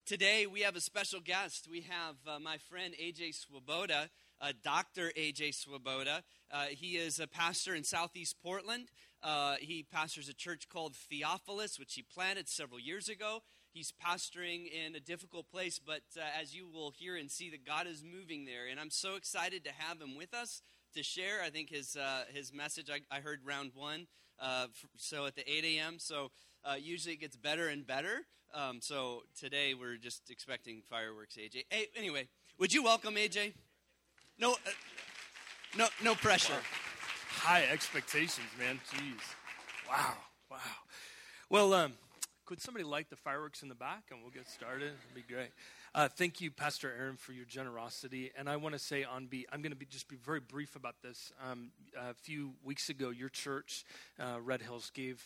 Today we have a special guest. We have my friend AJ Swoboda, Dr. AJ Swoboda. He is a pastor in Southeast Portland. He pastors a church called Theophilus, which he planted several years ago. He's pastoring in a difficult place, but as you will hear and see, that God is moving there. And I'm so excited to have him with us to share. I think his message, I heard round one, so at the 8 a.m., so usually it gets better and better. So today we're just expecting fireworks, AJ. Hey, anyway, would you welcome AJ? No pressure. Wow. High expectations, man. Jeez. Wow. Well, could somebody light the fireworks in the back and we'll get started? It'd be great. Thank you, Pastor Aaron, for your generosity. And I want to say I'm going to just be very brief about this. A few weeks ago, your church, Red Hills, gave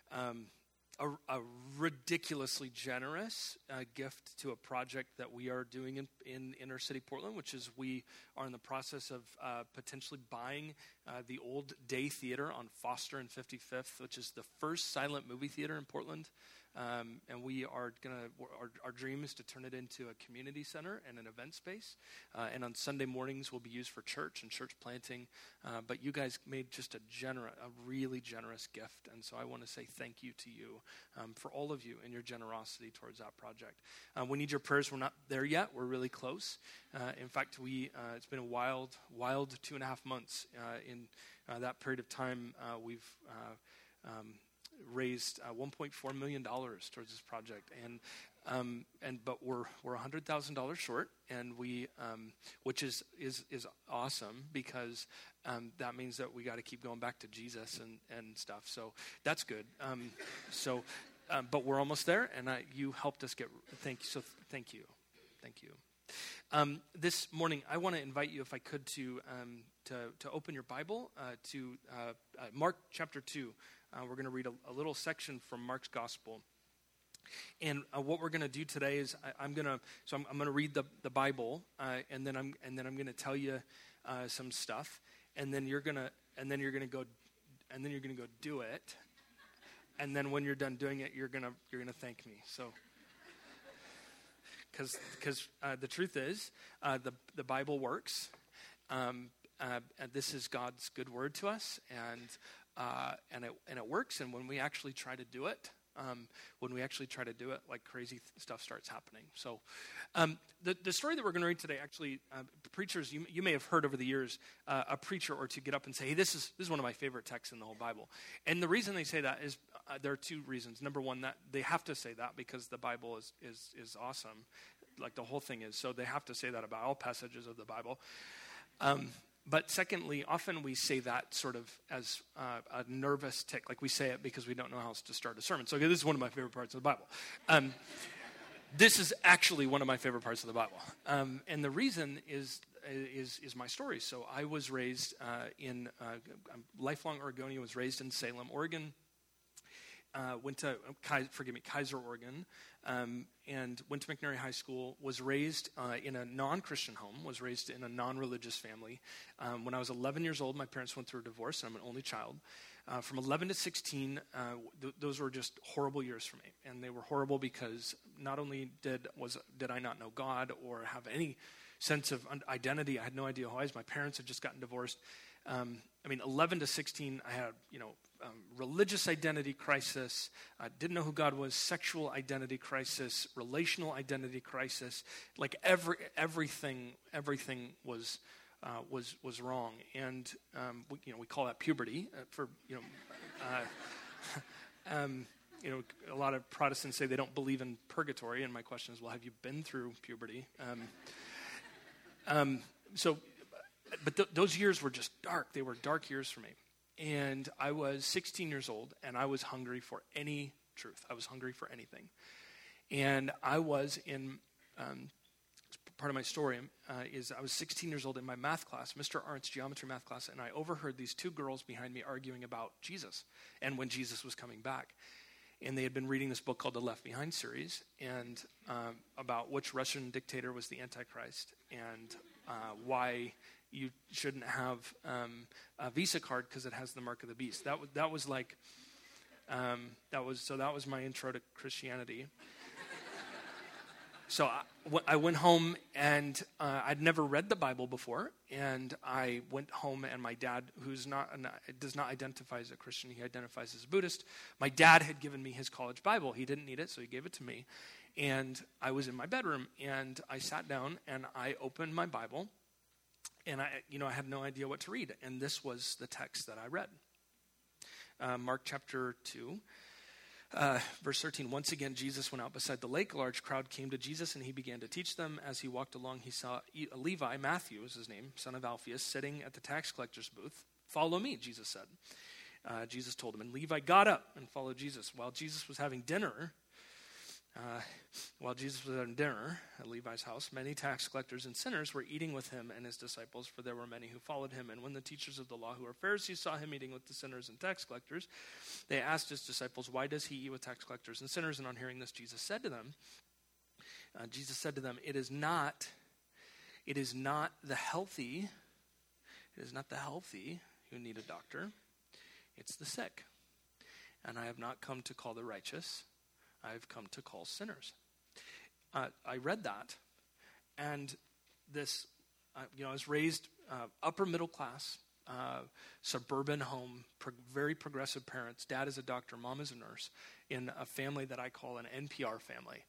a ridiculously generous gift to a project that we are doing in inner city Portland, which is we are in the process of potentially buying the old Day Theater on Foster and 55th, which is the first silent movie theater in Portland. And we are our dream is to turn it into a community center and an event space. And on Sunday mornings will be used for church and church planting. But you guys made just a really generous gift. And so I want to say thank you to you for all of you and your generosity towards that project. We need your prayers. We're not there yet. We're really close. In fact, it's been a wild 2.5 months. In that period of time, we've raised $1.4 million towards this project, but we're $100,000 short, and we which is awesome because that means that we got to keep going back to Jesus and stuff. So that's good. But we're almost there, and you helped us get. Thank you. This morning, I want to invite you, if I could, to open your Bible to Mark chapter 2. We're going to read a little section from Mark's Gospel. And what we're going to do today is I'm going to read the Bible, and then I'm going to tell you some stuff, and then you're going to go do it, and then when you're done doing it, you're going to thank me. So. Because the truth is, the Bible works. And this is God's good word to us, and it works. And when we actually try to do it, like crazy stuff starts happening. So, the story that we're going to read today, actually, preachers, you may have heard over the years a preacher or two get up and say, "Hey, this is one of my favorite texts in the whole Bible." And the reason they say that is there are two reasons. Number one, that they have to say that because the Bible is awesome, like the whole thing is. So they have to say that about all passages of the Bible. But secondly, often we say that sort of as a nervous tick, like we say it because we don't know how else to start a sermon. So this is one of my favorite parts of the Bible. This is actually one of my favorite parts of the Bible. And the reason is my story. So I was raised in lifelong Oregonian, was raised in Salem, Oregon. Went to Kaiser, Oregon, and went to McNary High School. Was raised in a non-Christian home. Was raised in a non-religious family. When I was 11 years old, my parents went through a divorce, and I'm an only child. From 11 to 16, those were just horrible years for me, and they were horrible because not only did I not know God or have any sense of identity, I had no idea who I was. My parents had just gotten divorced. 11 to 16, I had religious identity crisis. I didn't know who God was. Sexual identity crisis. Relational identity crisis. Like everything was wrong. And we call that puberty. A lot of Protestants say they don't believe in purgatory, and my question is, well, have you been through puberty? But those years were just dark. They were dark years for me. And I was 16 years old, and I was hungry for any truth. I was hungry for anything. And I was in, part of my story is I was 16 years old in my math class, Mr. Arndt's geometry math class, and I overheard these two girls behind me arguing about Jesus and when Jesus was coming back. And they had been reading this book called the Left Behind series, and about which Russian dictator was the Antichrist, and why you shouldn't have a Visa card because it has the mark of the beast. That was my intro to Christianity. So I went home, and I'd never read the Bible before, and I went home, and my dad, does not identify as a Christian, he identifies as a Buddhist. My dad had given me his college Bible. He didn't need it, so he gave it to me. And I was in my bedroom, and I sat down, and I opened my Bible, and I had no idea what to read. And this was the text that I read. Mark chapter 2. Verse 13, once again, Jesus went out beside the lake. A large crowd came to Jesus, and he began to teach them. As he walked along, he saw Levi, Matthew is his name, son of Alphaeus, sitting at the tax collector's booth. Follow me, Jesus said. Jesus told him, and Levi got up and followed Jesus. While Jesus was having dinner at Levi's house, many tax collectors and sinners were eating with him and his disciples, for there were many who followed him. And when the teachers of the law, who are Pharisees, saw him eating with the sinners and tax collectors, they asked his disciples, why does he eat with tax collectors and sinners? And on hearing this, Jesus said to them, it is not the healthy who need a doctor, it's the sick. And I have not come to call the righteous, I have come to call sinners. I read that, and this, I was raised upper middle class, suburban home, very progressive parents. Dad is a doctor, mom is a nurse, in a family that I call an NPR family.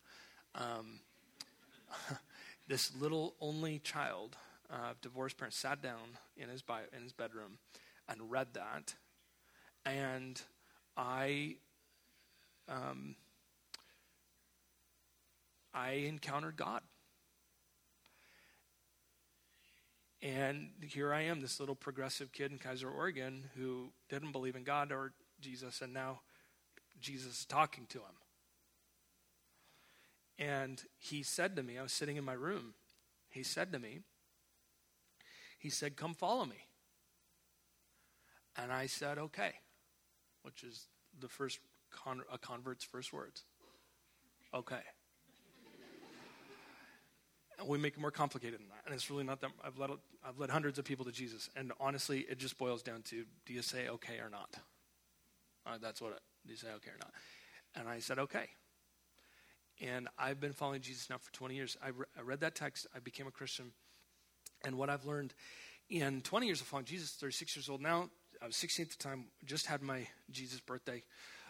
This little only child of divorced parents sat down in his bedroom and read that, and I encountered God. And here I am, this little progressive kid in Kaiser, Oregon, who didn't believe in God or Jesus, and now Jesus is talking to him. And he said to me, I was sitting in my room, he said, come follow me. And I said, okay, which is a convert's first words. Okay. And we make it more complicated than that. And it's really not that. I've led hundreds of people to Jesus. And honestly, it just boils down to, do you say okay or not? Do you say okay or not? And I said, okay. And I've been following Jesus now for 20 years. I read that text. I became a Christian. And what I've learned in 20 years of following Jesus, 36 years old now, I was 16 at the time, just had my Jesus birthday.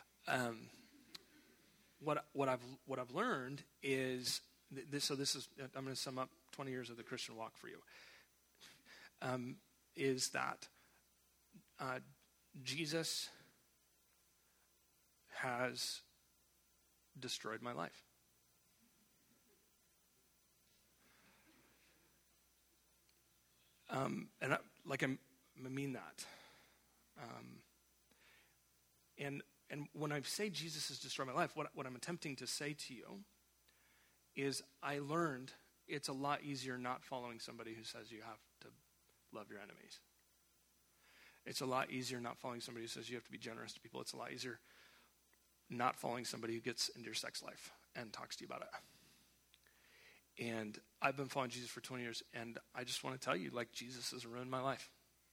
What I've learned is this is, I'm going to sum up 20 years of the Christian walk for you, is that Jesus has destroyed my life. And I mean that. And when I say Jesus has destroyed my life, what I'm attempting to say to you is I learned it's a lot easier not following somebody who says you have to love your enemies. It's a lot easier not following somebody who says you have to be generous to people. It's a lot easier not following somebody who gets into your sex life and talks to you about it. And I've been following Jesus for 20 years, and I just want to tell you, Jesus has ruined my life.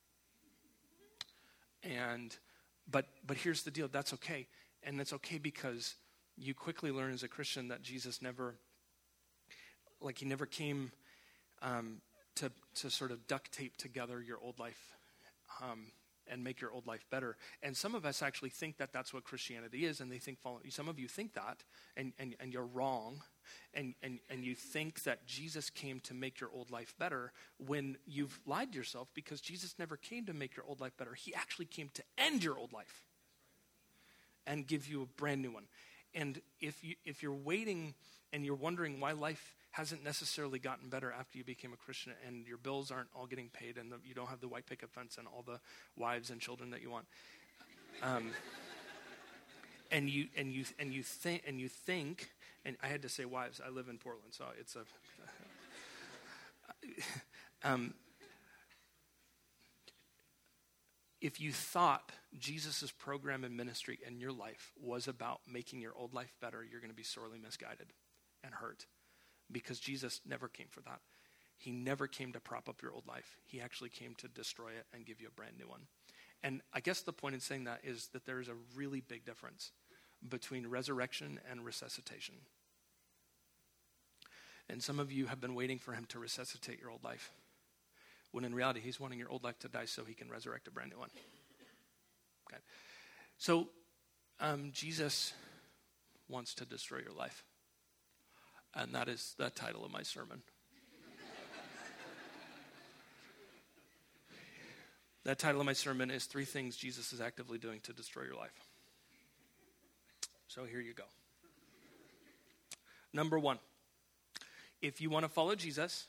But here's the deal, that's okay. And it's okay because you quickly learn as a Christian that Jesus never came to sort of duct tape together your old life and make your old life better. And some of us actually think that that's what Christianity is, and some of you think that, and you're wrong, and you think that Jesus came to make your old life better when you've lied to yourself, because Jesus never came to make your old life better. He actually came to end your old life and give you a brand new one. And if you're waiting and you're wondering why life hasn't necessarily gotten better after you became a Christian, and your bills aren't all getting paid, and you don't have the white picket fence and all the wives and children that you want, and you think, and I had to say wives. I live in Portland, so it's if you thought Jesus' program and ministry in your life was about making your old life better, you're going to be sorely misguided and hurt. Because Jesus never came for that. He never came to prop up your old life. He actually came to destroy it and give you a brand new one. And I guess the point in saying that is that there is a really big difference between resurrection and resuscitation. And some of you have been waiting for him to resuscitate your old life, when in reality, he's wanting your old life to die so he can resurrect a brand new one. Okay. So, Jesus wants to destroy your life. And that is the title of my sermon. That title of my sermon is 3 Things Jesus is Actively Doing to Destroy Your Life. So here you go. Number 1, if you want to follow Jesus,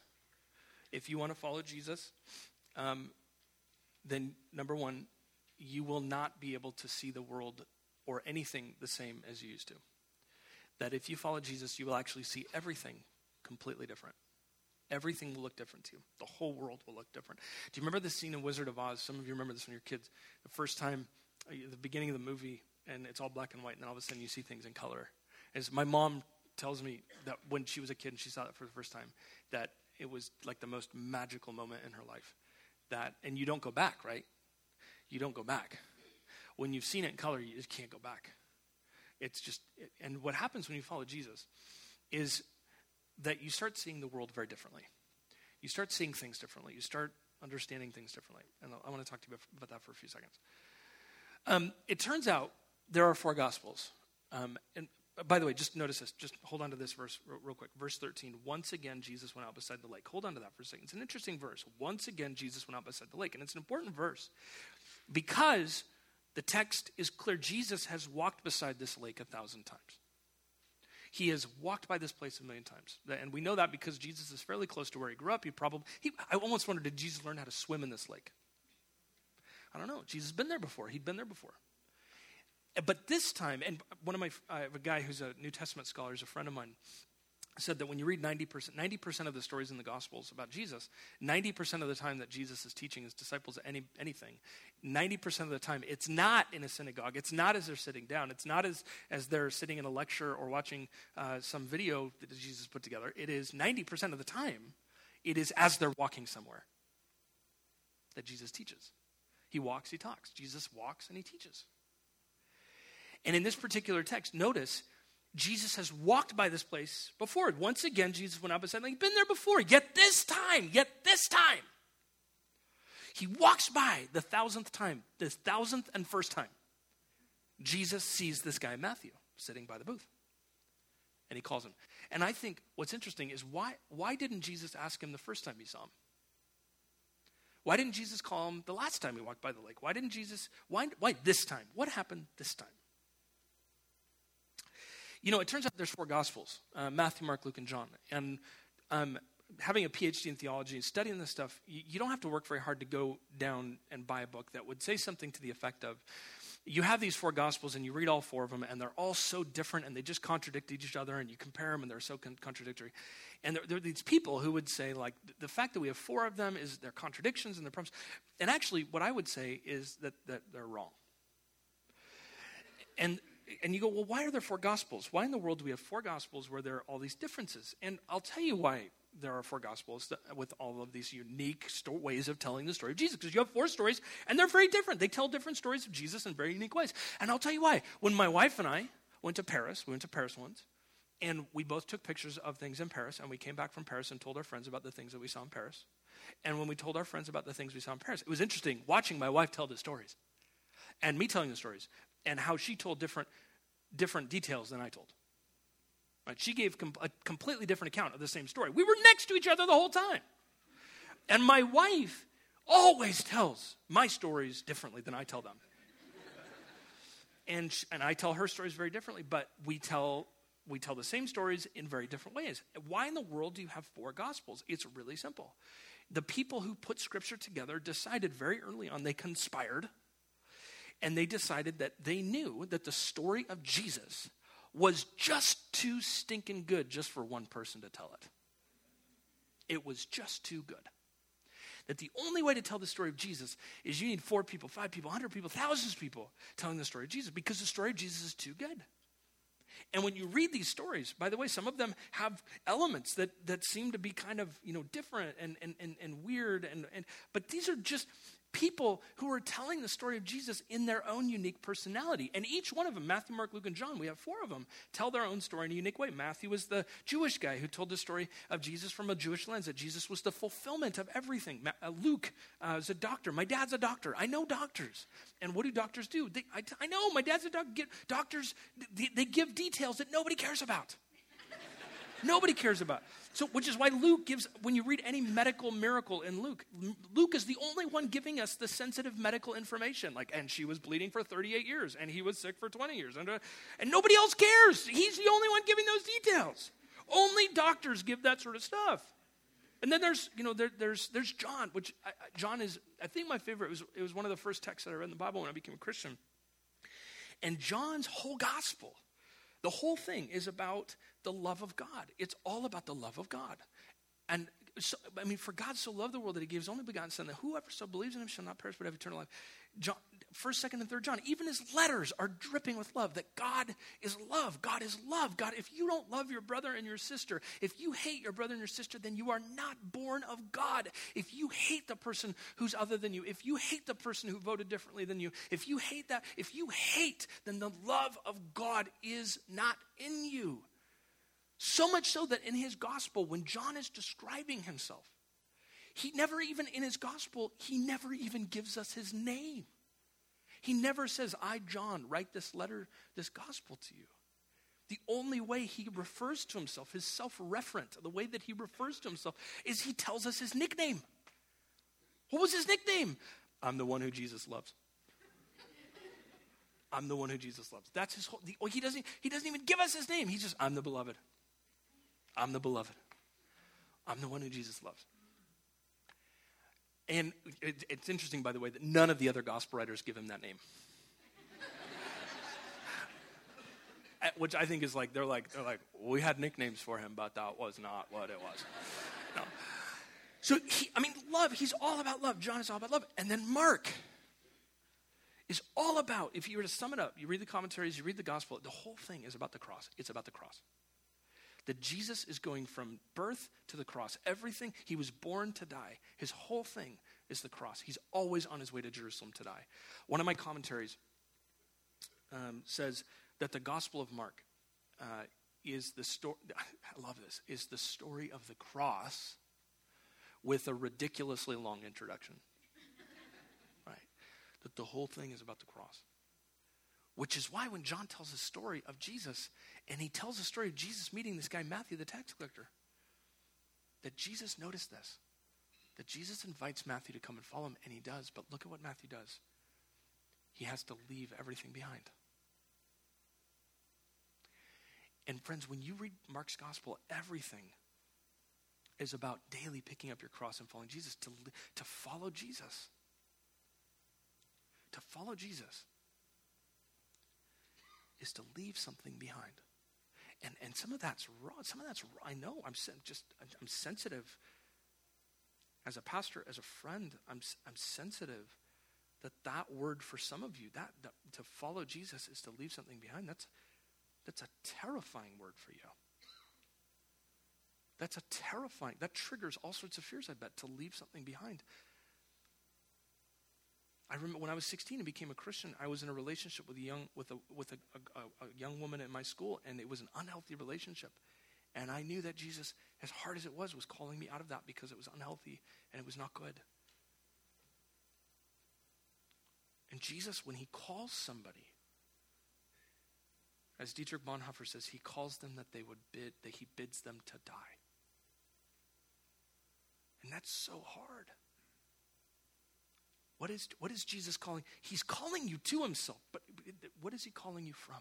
then number 1, you will not be able to see the world or anything the same as you used to. That if you follow Jesus, you will actually see everything completely different. Everything will look different to you. The whole world will look different. Do you remember the scene in Wizard of Oz? Some of you remember this when you were kids. The first time, the beginning of the movie, and it's all black and white, and then all of a sudden you see things in color. As my mom tells me that when she was a kid and she saw it for the first time, that it was like the most magical moment in her life. And you don't go back, right? You don't go back. When you've seen it in color, you just can't go back. It's just, and what happens when you follow Jesus is that you start seeing the world very differently. You start seeing things differently. You start understanding things differently. And I want to talk to you about that for a few seconds. It turns out there are 4 Gospels. And by the way, just notice this. Just hold on to this verse real quick. Verse 13. Once again, Jesus went out beside the lake. Hold on to that for a second. It's an interesting verse. Once again, Jesus went out beside the lake. And it's an important verse because the text is clear. Jesus has walked beside this lake 1,000 times. He has walked by this place 1,000,000 times. And we know that because Jesus is fairly close to where he grew up. I almost wondered, did Jesus learn how to swim in this lake? I don't know. Jesus has been there before. He'd been there before. But this time, and I have a guy who's a New Testament scholar, he's a friend of mine, said that when you read 90% of the stories in the Gospels about Jesus, 90% of the time that Jesus is teaching his disciples anything, 90% of the time, it's not in a synagogue. It's not as they're sitting down. It's not as they're sitting in a lecture or watching some video that Jesus put together. It is 90% of the time, it is as they're walking somewhere that Jesus teaches. He walks, he talks. Jesus walks and he teaches. And in this particular text, notice, Jesus has walked by this place before. Once again, Jesus went up and said, he's been there before, yet this time, he walks by the 1,000th time, the 1,000th and first time. Jesus sees this guy, Matthew, sitting by the booth. And he calls him. And I think what's interesting is why didn't Jesus ask him the first time he saw him? Why didn't Jesus call him the last time he walked by the lake? Why this time? What happened this time? You know, it turns out there's 4 Gospels, Matthew, Mark, Luke, and John. And having a PhD in theology and studying this stuff, you don't have to work very hard to go down and buy a book that would say something to the effect of, you have these 4 Gospels and you read all 4 of them and they're all so different and they just contradict each other and you compare them and they're so contradictory. And there are these people who would say, like, the fact that we have 4 of them is their contradictions and their problems. And actually, what I would say is that they're wrong. And you go, well, why are there 4 Gospels? Why in the world do we have 4 Gospels where there are all these differences? And I'll tell you why there are 4 Gospels with all of these unique ways of telling the story of Jesus. Because you have 4 stories, and they're very different. They tell different stories of Jesus in very unique ways. And I'll tell you why. When my wife and I went to Paris, we went to Paris once, and we both took pictures of things in Paris, and we came back from Paris and told our friends about the things that we saw in Paris. And when we told our friends about the things we saw in Paris, it was interesting watching my wife tell the stories, and me telling the stories, and how she told different details than I told. Right? She gave a completely different account of the same story. We were next to each other the whole time. And my wife always tells my stories differently than I tell them. And I tell her stories very differently, but we tell the same stories in very different ways. Why in the world do you have 4 Gospels? It's really simple. The people who put Scripture together decided very early on, they conspired, and they decided that they knew that the story of Jesus was just too stinking good just for one person to tell it. It was just too good. That the only way to tell the story of Jesus is you need 4 people, 5 people, 100 people, thousands of people telling the story of Jesus, because the story of Jesus is too good. And when you read these stories, by the way, some of them have elements that seem to be kind of, different and weird. But these are just, people who are telling the story of Jesus in their own unique personality. And each one of them, Matthew, Mark, Luke, and John, we have 4 of them, tell their own story in a unique way. Matthew was the Jewish guy who told the story of Jesus from a Jewish lens, that Jesus was the fulfillment of everything. Luke is a doctor. My dad's a doctor. I know doctors. And what do doctors do? I know, my dad's a doctor. Doctors, they give details that nobody cares about. Nobody cares about. So, which is why Luke gives, when you read any medical miracle in Luke, Luke is the only one giving us the sensitive medical information. Like, and she was bleeding for 38 years, and he was sick for 20 years. And nobody else cares. He's the only one giving those details. Only doctors give that sort of stuff. And then there's John, which John is, I think my favorite. It was one of the first texts that I read in the Bible when I became a Christian. And John's whole gospel, the whole thing is about the love of God. It's all about the love of God. And so, I mean, for God so loved the world that he gave his only begotten son, that whoever so believes in him shall not perish but have eternal life. John, 1st, 2nd, and 3rd John, even his letters are dripping with love, that God is love. God is love. God, if you don't love your brother and your sister, if you hate your brother and your sister, then you are not born of God. If you hate the person who's other than you, if you hate the person who voted differently than you, if you hate, then the love of God is not in you. So much so that in his gospel, when John is describing himself, he never even gives us his name. He never says, I, John, write this letter, this gospel to you. The only way he refers to himself, his self-referent, the way that he refers to himself, is he tells us his nickname. What was his nickname? I'm the one who Jesus loves. I'm the one who Jesus loves. That's his whole, he doesn't even give us his name. He's just, I'm the beloved. I'm the beloved. I'm the one who Jesus loves. And it's interesting, by the way, that none of the other gospel writers give him that name. Which I think is like, they're like, we had nicknames for him, but that was not what it was. No. So, love, he's all about love. John is all about love. And then Mark is all about, if you were to sum it up, you read the commentaries, you read the gospel, the whole thing is about the cross. It's about the cross. That Jesus is going from birth to the cross. Everything, he was born to die. His whole thing is the cross. He's always on his way to Jerusalem to die. One of my commentaries says that the Gospel of Mark is the story, I love this, is the story of the cross with a ridiculously long introduction. Right? That the whole thing is about the cross. Which is why when John tells the story of Jesus, and he tells the story of Jesus meeting this guy Matthew, the tax collector, that Jesus noticed this. That Jesus invites Matthew to come and follow him, and he does. But look at what Matthew does. He has to leave everything behind. And friends, when you read Mark's gospel, everything is about daily picking up your cross and following Jesus. To follow Jesus. To follow Jesus is to leave something behind. And some of that's wrong. I know. I'm sensitive. As a pastor, as a friend, I'm sensitive that word for some of you, that to follow Jesus is to leave something behind. That's a terrifying word for you. That triggers all sorts of fears, I bet, to leave something behind. I remember when I was 16 and became a Christian, I was in a relationship with a young woman at my school, and it was an unhealthy relationship. And I knew that Jesus, as hard as it was calling me out of that because it was unhealthy and it was not good. And Jesus, when he calls somebody, as Dietrich Bonhoeffer says, he calls them that he bids them to die. And that's so hard. What is Jesus calling? He's calling you to himself, but what is he calling you from?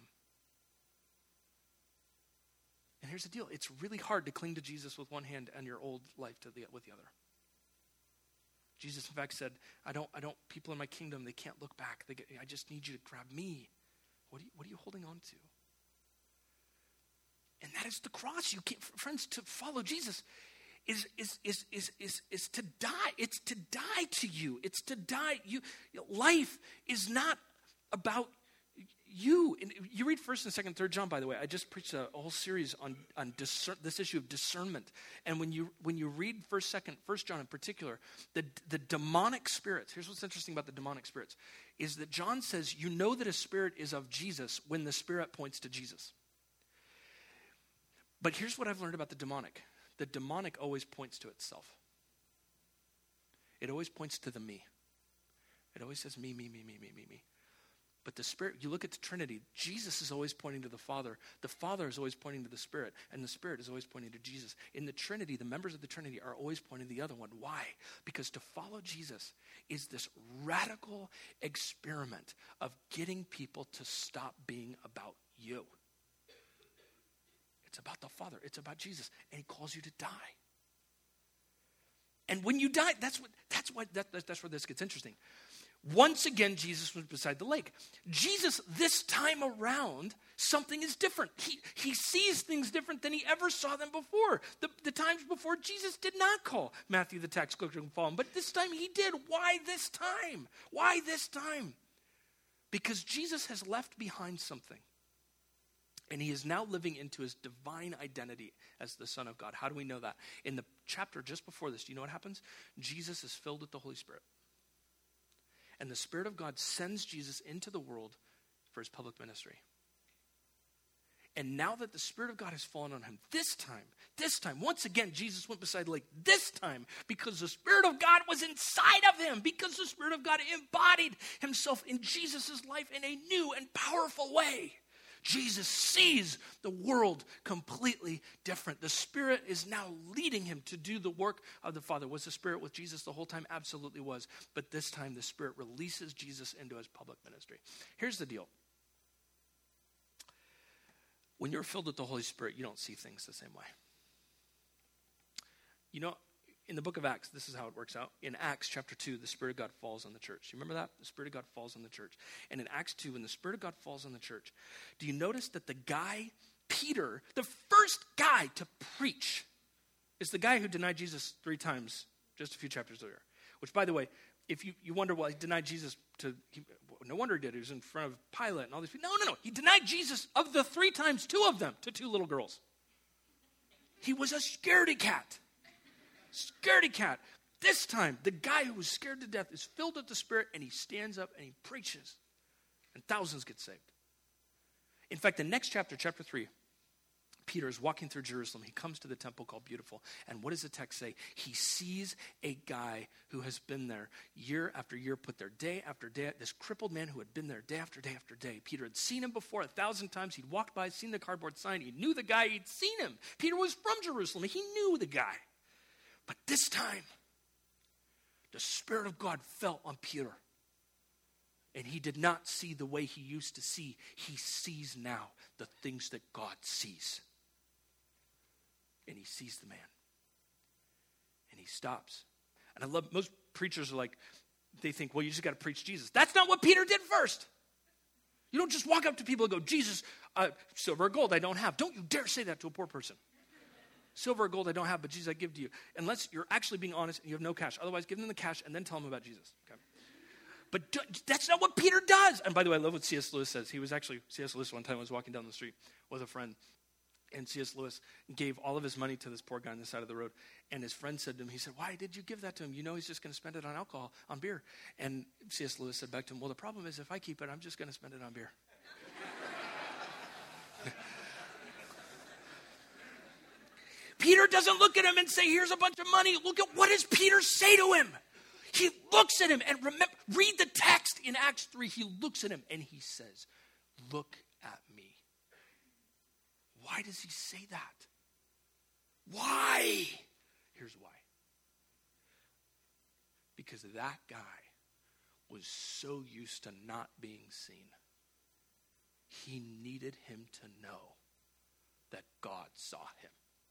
And here's the deal. It's really hard to cling to Jesus with one hand and your old life with the other. Jesus, in fact, said, people in my kingdom, they can't look back. I just need you to grab me. What are you holding on to? And that is the cross. You can't, friends, to follow Jesus is to die. It's to die to you. It's to die. Life is not about You read 1st and 2nd, 3rd John, by the way. I just preached a whole series on this issue of discernment. And when you read 1st John in particular, the demonic spirits, here's what's interesting about the demonic spirits, is that John says you know that a spirit is of Jesus when the spirit points to Jesus. But here's what I've learned about the demonic. The demonic always points to itself. It always points to the me. It always says me, me, me, me, me, me, me. But the Spirit, you look at the Trinity, Jesus is always pointing to the Father is always pointing to the Spirit, and the Spirit is always pointing to Jesus. In the Trinity, the members of the Trinity are always pointing to the other one. Why? Because to follow Jesus is this radical experiment of getting people to stop being about you. It's about the Father. It's about Jesus, and he calls you to die. And when you die, that's where this gets interesting. Once again, Jesus was beside the lake. Jesus, this time around, something is different. He sees things different than he ever saw them before. The times before, Jesus did not call Matthew the tax collector and follow him. But this time he did. Why this time? Why this time? Because Jesus has left behind something. And he is now living into his divine identity as the Son of God. How do we know that? In the chapter just before this, do you know what happens? Jesus is filled with the Holy Spirit. And the Spirit of God sends Jesus into the world for his public ministry. And now that the Spirit of God has fallen on him, this time, once again, Jesus went beside the lake. This time, because the Spirit of God was inside of him, because the Spirit of God embodied himself in Jesus' life in a new and powerful way. Jesus sees the world completely different. The Spirit is now leading him to do the work of the Father. Was the Spirit with Jesus the whole time? Absolutely was. But this time the Spirit releases Jesus into his public ministry. Here's the deal. When you're filled with the Holy Spirit, you don't see things the same way. You know, in the book of Acts, this is how it works out. In Acts chapter 2, the Spirit of God falls on the church. You remember that? The Spirit of God falls on the church. And in Acts 2, when the Spirit of God falls on the church, do you notice that the guy, Peter, the first guy to preach, is the guy who denied Jesus 3 times just a few chapters earlier? Which, by the way, if you wonder, well, he denied Jesus no wonder he did. He was in front of Pilate and all these people. No. He denied Jesus of the 3 times, 2 of them to 2 little girls. He was a scaredy cat. Scaredy cat. This time, the guy who was scared to death is filled with the Spirit, and he stands up and he preaches. And thousands get saved. In fact, the next chapter, chapter 3, Peter is walking through Jerusalem. He comes to the temple called Beautiful. And what does the text say? He sees a guy who has been there year after year, put there day after day, this crippled man who had been there day after day after day. Peter had seen him before 1,000 times. He'd walked by, seen the cardboard sign. He knew the guy. He'd seen him. Peter was from Jerusalem. He knew the guy. But this time, the Spirit of God fell on Peter. And he did not see the way he used to see. He sees now the things that God sees. And he sees the man. And he stops. And I love, most preachers are like, they think, well, you just got to preach Jesus. That's not what Peter did first. You don't just walk up to people and go, Jesus, silver or gold I don't have. Don't you dare say that to a poor person. Silver or gold I don't have, but Jesus I give to you. Unless you're actually being honest and you have no cash. Otherwise, give them the cash and then tell them about Jesus. Okay? But that's not what Peter does. And by the way, I love what C.S. Lewis says. C.S. Lewis one time was walking down the street with a friend. And C.S. Lewis gave all of his money to this poor guy on the side of the road. And his friend said to him, he said, why did you give that to him? You know he's just going to spend it on alcohol, on beer. And C.S. Lewis said back to him, well, the problem is if I keep it, I'm just going to spend it on beer. Peter doesn't look at him and say, here's a bunch of money. Look at what does Peter say to him? He looks at him and read the text in Acts 3. He looks at him and he says, look at me. Why does he say that? Why? Here's why. Because that guy was so used to not being seen. He needed him to know that God saw him.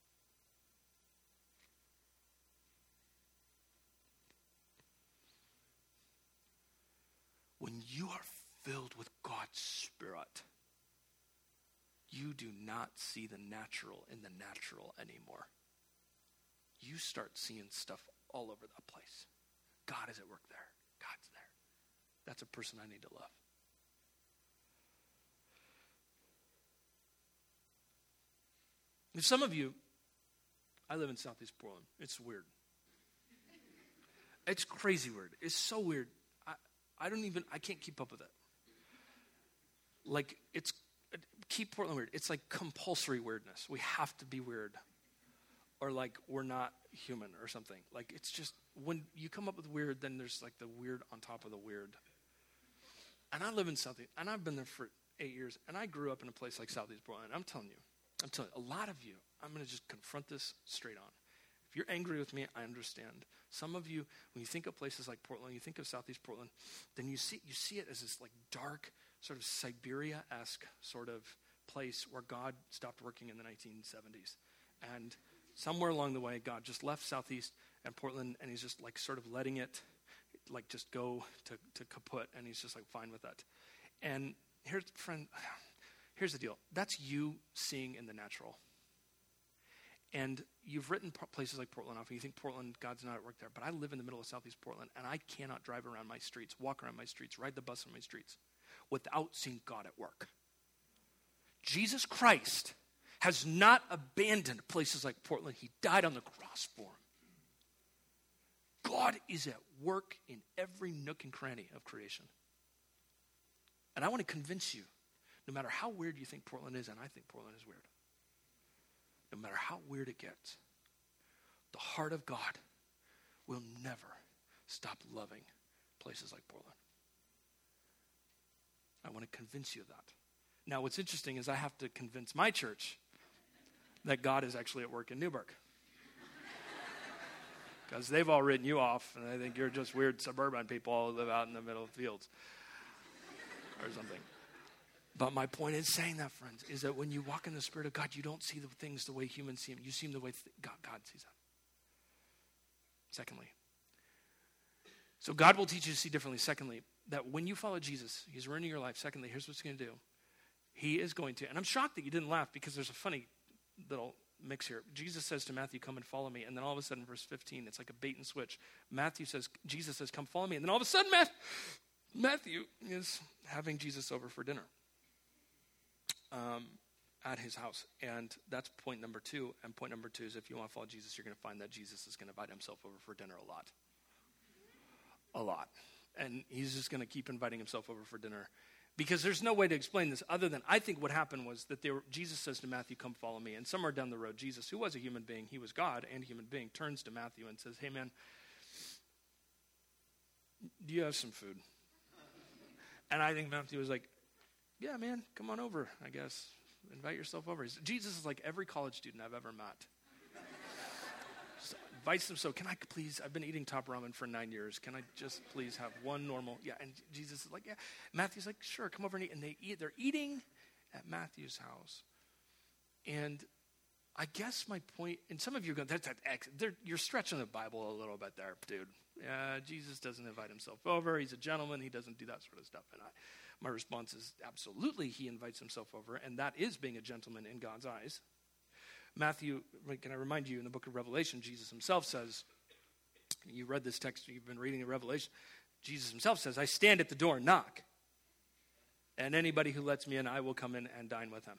When you are filled with God's Spirit, you do not see the natural in the natural anymore. You start seeing stuff all over the place. God is at work there. God's there. That's a person I need to love. Some of you, I live in Southeast Portland. It's weird. It's crazy weird. It's so weird. I can't keep up with it. Like, keep Portland weird. It's like compulsory weirdness. We have to be weird. Or like, we're not human or something. Like, it's just, when you come up with weird, then there's like the weird on top of the weird. And I live in Southeast, and I've been there for 8 years, and I grew up in a place like Southeast Portland. I'm telling you, a lot of you, I'm going to just confront this straight on. If you're angry with me, I understand. Some of you, when you think of places like Portland, you think of Southeast Portland, then you see it as this like dark, sort of Siberia-esque sort of place where God stopped working in the 1970s. And somewhere along the way, God just left Southeast and Portland, and he's just like sort of letting it like just go to kaput, and he's just like fine with that. And here's the deal. That's you seeing in the natural. And you've written places like Portland off, and you think Portland, God's not at work there. But I live in the middle of Southeast Portland, and I cannot drive around my streets, walk around my streets, ride the bus on my streets without seeing God at work. Jesus Christ has not abandoned places like Portland. He died on the cross for them. God is at work in every nook and cranny of creation. And I want to convince you, no matter how weird you think Portland is, and I think Portland is weird, no matter how weird it gets, the heart of God will never stop loving places like Portland. I want to convince you of that. Now, what's interesting is I have to convince my church that God is actually at work in Newburgh. Because they've all written you off, and I think you're just weird suburban people who live out in the middle of the fields or something. But my point in saying that, friends, is that when you walk in the Spirit of God, you don't see the things the way humans see them. You see them the way God sees them. Secondly, so God will teach you to see differently. Secondly, that when you follow Jesus, he's ruining your life. Secondly, here's what he's going to do. He is going to, and I'm shocked that you didn't laugh because there's a funny little mix here. Jesus says to Matthew, come and follow me. And then all of a sudden, verse 15, it's like a bait and switch. Jesus says, come follow me. And then all of a sudden, Matthew is having Jesus over for dinner at his house. And that's point number 2. And point number 2 is if you want to follow Jesus, you're going to find that Jesus is going to invite himself over for dinner a lot. A lot. And he's just going to keep inviting himself over for dinner. Because there's no way to explain this other than I think what happened was that Jesus says to Matthew, come follow me. And somewhere down the road, Jesus, who was a human being, he was God and a human being, turns to Matthew and says, hey man, do you have some food? And I think Matthew was like, yeah man, come on over, I guess. Invite yourself over. Jesus is like every college student I've ever met. Invites them, so can I please, I've been eating Top Ramen for 9 years. Can I just please have one normal, yeah. And Jesus is like, yeah. Matthew's like, sure, come over and eat. And they're eating at Matthew's house. And I guess my point, and some of you are going, you're stretching the Bible a little bit there, dude. Yeah, Jesus doesn't invite himself over. He's a gentleman. He doesn't do that sort of stuff. And my response is absolutely he invites himself over. And that is being a gentleman in God's eyes. Matthew, can I remind you, in the book of Revelation, Jesus himself says, you read this text, you've been reading the Revelation, Jesus himself says, I stand at the door and knock, and anybody who lets me in, I will come in and dine with him.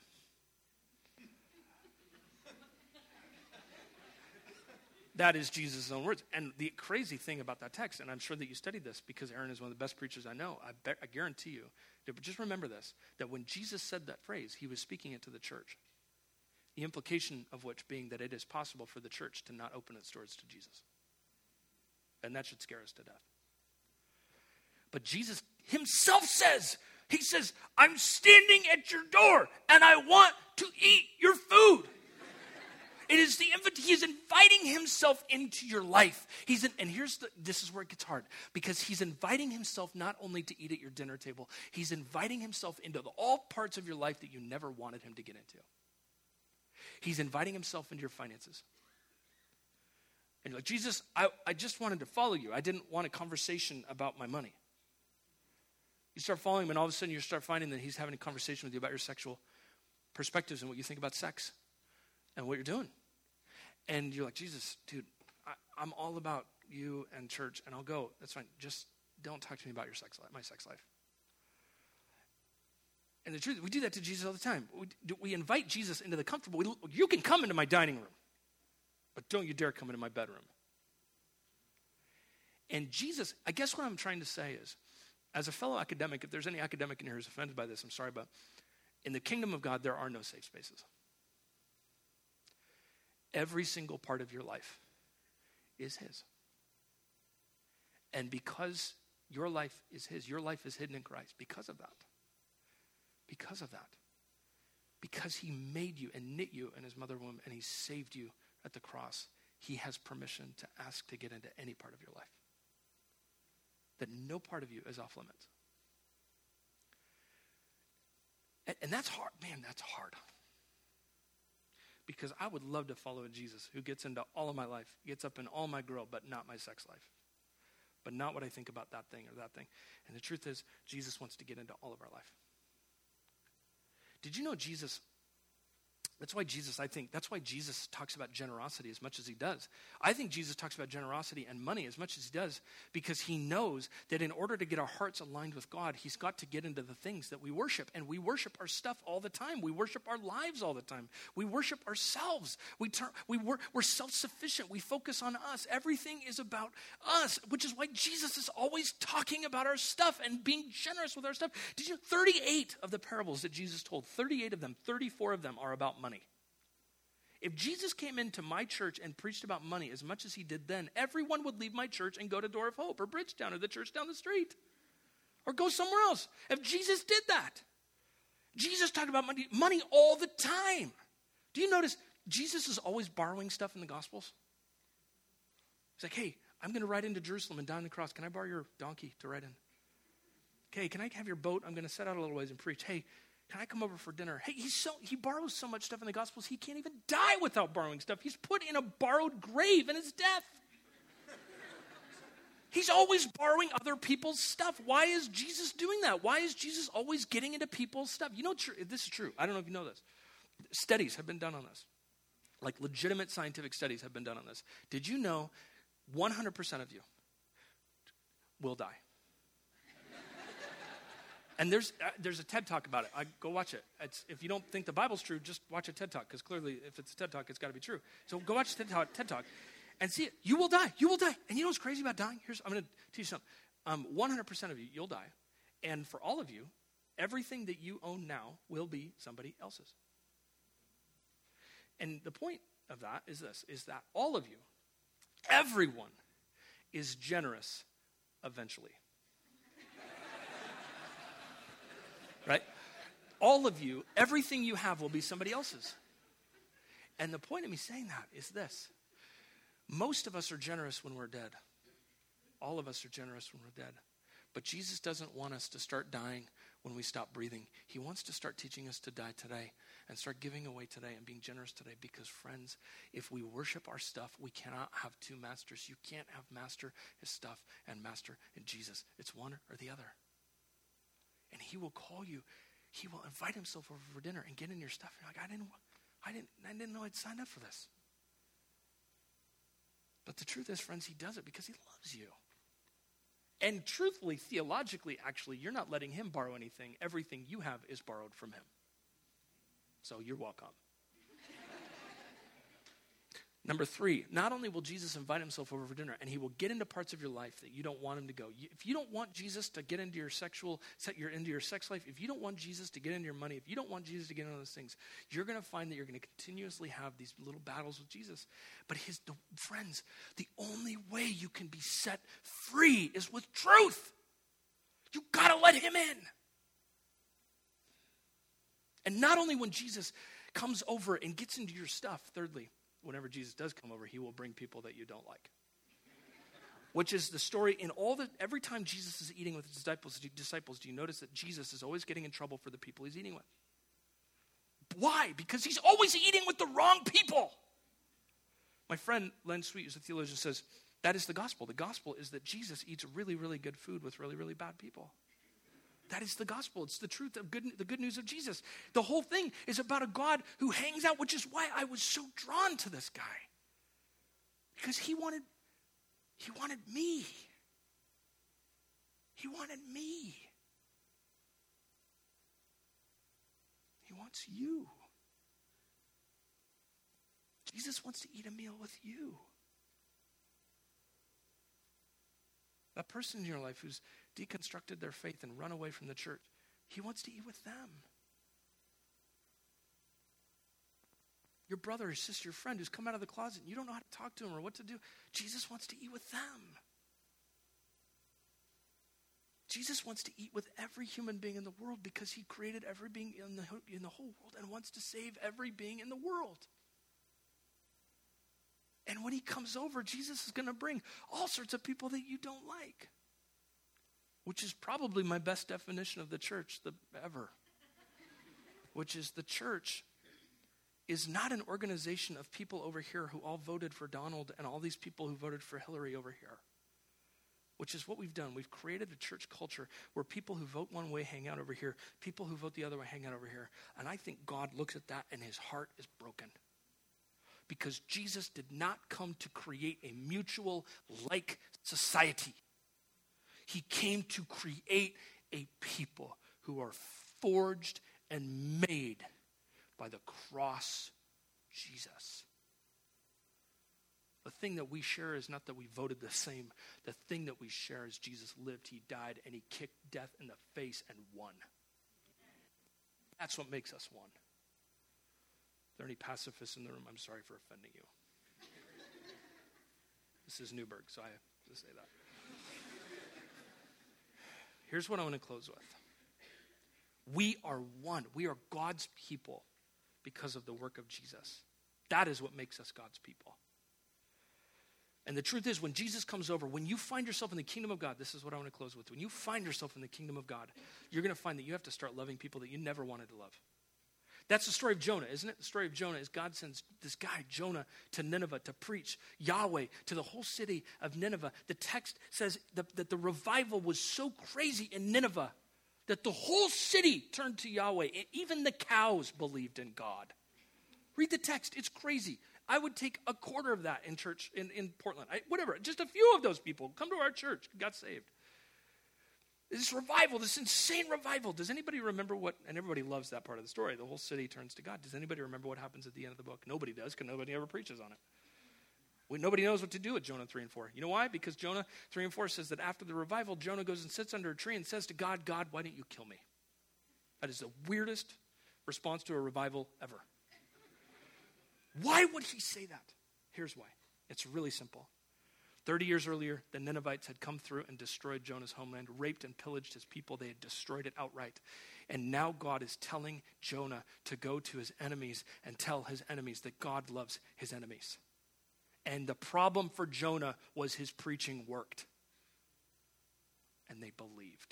That is Jesus' own words. And the crazy thing about that text, and I'm sure that you studied this because Aaron is one of the best preachers I know, I guarantee you, but just remember this, that when Jesus said that phrase, he was speaking it to the church. The implication of which being that it is possible for the church to not open its doors to Jesus. And that should scare us to death. But Jesus himself says, he says, I'm standing at your door and I want to eat your food. It is he is inviting himself into your life. And this is where it gets hard. Because he's inviting himself not only to eat at your dinner table, he's inviting himself into all parts of your life that you never wanted him to get into. He's inviting himself into your finances. And you're like, Jesus, I just wanted to follow you. I didn't want a conversation about my money. You start following him, and all of a sudden you start finding that he's having a conversation with you about your sexual perspectives and what you think about sex and what you're doing. And you're like, Jesus, dude, I'm all about you and church, and I'll go. That's fine. Just don't talk to me about your sex life, my sex life. And the truth, we do that to Jesus all the time. We invite Jesus into the comfortable. You can come into my dining room, but don't you dare come into my bedroom. And Jesus, I guess what I'm trying to say is, as a fellow academic, if there's any academic in here who's offended by this, I'm sorry, but in the kingdom of God, there are no safe spaces. Every single part of your life is his. And because your life is his, your life is hidden in Christ because of that. Because of that. Because he made you and knit you in his mother womb and he saved you at the cross, he has permission to ask to get into any part of your life. That no part of you is off limits. And that's hard. Man, that's hard. Because I would love to follow a Jesus who gets into all of my life, gets up in all my grill, but not my sex life. But not what I think about that thing or that thing. And the truth is, Jesus wants to get into all of our life. Did you know Jesus, that's why Jesus talks about generosity as much as he does. I think Jesus talks about generosity and money as much as he does because he knows that in order to get our hearts aligned with God, he's got to get into the things that we worship. And we worship our stuff all the time. We worship our lives all the time. We worship ourselves. We're self-sufficient. We focus on us. Everything is about us, which is why Jesus is always talking about our stuff and being generous with our stuff. Did you know 38 of the parables that Jesus told, 38 of them, 34 of them are about money. If Jesus came into my church and preached about money as much as he did then, everyone would leave my church and go to Door of Hope or Bridgetown or the church down the street or go somewhere else. If Jesus did that, Jesus talked about money all the time. Do you notice Jesus is always borrowing stuff in the Gospels? He's like, hey, I'm going to ride into Jerusalem and down the cross. Can I borrow your donkey to ride in? Okay, can I have your boat? I'm going to set out a little ways and preach. Hey, can I come over for dinner? Hey, he borrows so much stuff in the Gospels, he can't even die without borrowing stuff. He's put in a borrowed grave in his death. He's always borrowing other people's stuff. Why is Jesus doing that? Why is Jesus always getting into people's stuff? You know, this is true. I don't know if you know this. Studies have been done on this. Like legitimate scientific studies have been done on this. Did you know 100% of you will die? And there's a TED Talk about it. Go watch it. If you don't think the Bible's true, just watch a TED Talk, because clearly if it's a TED Talk, it's got to be true. So go watch TED Talk and see it. You will die. You will die. And you know what's crazy about dying? I'm going to teach you something. 100% of you, you'll die. And for all of you, everything that you own now will be somebody else's. And the point of that is this, is that all of you, everyone is generous eventually. Right? All of you, everything you have will be somebody else's. And the point of me saying that is this. Most of us are generous when we're dead. All of us are generous when we're dead. But Jesus doesn't want us to start dying when we stop breathing. He wants to start teaching us to die today and start giving away today and being generous today. Because friends, if we worship our stuff, we cannot have two masters. You can't have master his stuff and master in Jesus. It's one or the other. And he will call you. He will invite himself over for dinner and get in your stuff. You're like, I didn't know I'd signed up for this. But the truth is, friends, he does it because he loves you. And truthfully, theologically, actually, you're not letting him borrow anything. Everything you have is borrowed from him. So you're welcome. Number 3, not only will Jesus invite himself over for dinner, and he will get into parts of your life that you don't want him to go. If you don't want Jesus to get into your sex life, if you don't want Jesus to get into your money, if you don't want Jesus to get into those things, you're going to find that you're going to continuously have these little battles with Jesus. But friends, the only way you can be set free is with truth. You got to let him in. And not only when Jesus comes over and gets into your stuff, thirdly, whenever Jesus does come over, he will bring people that you don't like. Which is the story every time Jesus is eating with his disciples, do you notice that Jesus is always getting in trouble for the people he's eating with? Why? Because he's always eating with the wrong people. My friend Len Sweet, who's a theologian, says, that is the gospel. The gospel is that Jesus eats really, really good food with really, really bad people. That is the gospel. It's the truth of the good news of Jesus. The whole thing is about a God who hangs out, which is why I was so drawn to this guy. Because he wanted me. He wanted me. wants you. Jesus wants to eat a meal with you. That person in your life who's deconstructed their faith and run away from the church, he wants to eat with them. Your brother or sister, your friend who's come out of the closet and you don't know how to talk to him or what to do, Jesus wants to eat with them. Jesus wants to eat with every human being in the world because he created every being in the whole world and wants to save every being in the world. And when he comes over, Jesus is going to bring all sorts of people that you don't like, which is probably my best definition of the church ever, which is the church is not an organization of people over here who all voted for Donald and all these people who voted for Hillary over here, which is what we've done. We've created a church culture where people who vote one way hang out over here, people who vote the other way hang out over here. And I think God looks at that and his heart is broken. Because Jesus did not come to create a mutual like society. He came to create a people who are forged and made by the cross Jesus. The thing that we share is not that we voted the same. The thing that we share is Jesus lived, he died, and he kicked death in the face and won. That's what makes us one. Are there any pacifists in the room? I'm sorry for offending you. This is Newberg, so I have to say that. Here's what I want to close with. We are one. We are God's people because of the work of Jesus. That is what makes us God's people. And the truth is, when Jesus comes over, when you find yourself in the kingdom of God, this is what I want to close with. When you find yourself in the kingdom of God, you're going to find that you have to start loving people that you never wanted to love. That's the story of Jonah, isn't it? The story of Jonah is God sends this guy, Jonah, to Nineveh to preach Yahweh to the whole city of Nineveh. The text says that the revival was so crazy in Nineveh that the whole city turned to Yahweh. Even the cows believed in God. Read the text. It's crazy. I would take a quarter of that in church in Portland. Whatever, just a few of those people come to our church, got saved. This revival, this insane revival. Does anybody remember what, and everybody loves that part of the story, the whole city turns to God. Does anybody remember what happens at the end of the book? Nobody does, because nobody ever preaches on it. Nobody knows what to do with Jonah 3 and 4. You know why? Because Jonah 3 and 4 says that after the revival, Jonah goes and sits under a tree and says to God, God, why don't you kill me? That is the weirdest response to a revival ever. Why would he say that? Here's why. It's really simple. 30 years earlier, the Ninevites had come through and destroyed Jonah's homeland, raped and pillaged his people. They had destroyed it outright. And now God is telling Jonah to go to his enemies and tell his enemies that God loves his enemies. And the problem for Jonah was his preaching worked. And they believed.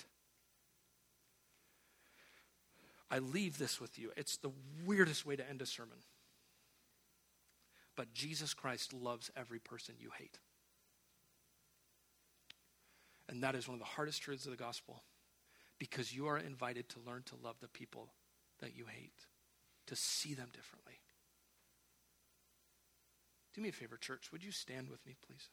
I leave this with you. It's the weirdest way to end a sermon. But Jesus Christ loves every person you hate. And that is one of the hardest truths of the gospel, because you are invited to learn to love the people that you hate, to see them differently. Do me a favor, church. Would you stand with me, please?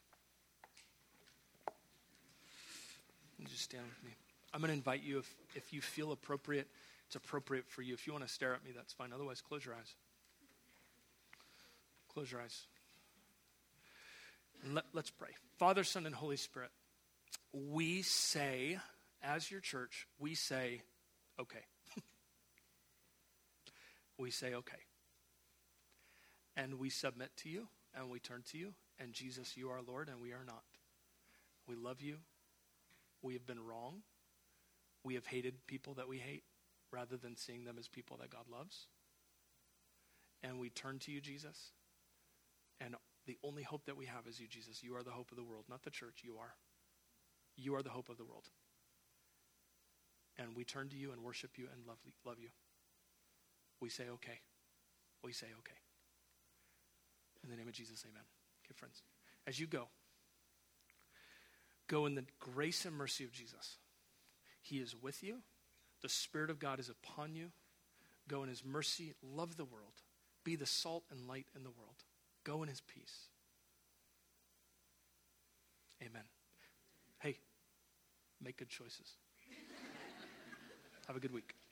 And just stand with me. I'm going to invite you, if you feel appropriate, it's appropriate for you. If you want to stare at me, that's fine. Otherwise, close your eyes. Close your eyes. And let's pray. Father, Son, and Holy Spirit, we say, as your church, we say, okay. We say, okay. And we submit to you, and we turn to you, and Jesus, you are Lord, and we are not. We love you. We have been wrong. We have hated people that we hate, rather than seeing them as people that God loves. And we turn to you, Jesus. And the only hope that we have is you, Jesus. You are the hope of the world, not the church. You are. You are the hope of the world. And we turn to you and worship you and love you. We say, okay. We say, okay. In the name of Jesus, amen. Okay, friends. As you go in the grace and mercy of Jesus. He is with you. The Spirit of God is upon you. Go in his mercy. Love the world. Be the salt and light in the world. Go in his peace. Amen. Hey, make good choices. Have a good week.